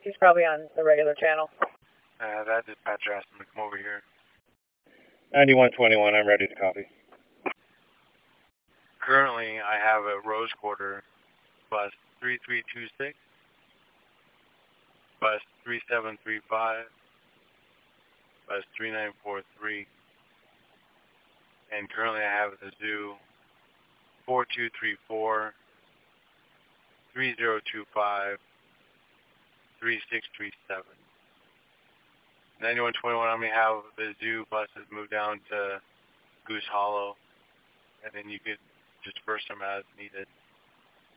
He's probably on the regular channel. That dispatcher asked him to come over here. 9121, I'm ready to copy. Currently, I have a Rose Quarter bus 3326, bus 3735, bus 3943, and currently I have the Zoo 4234, 3025, 3637. 9121, I'm going to have the Zoo buses move down to Goose Hollow, and then you could disperse them as needed.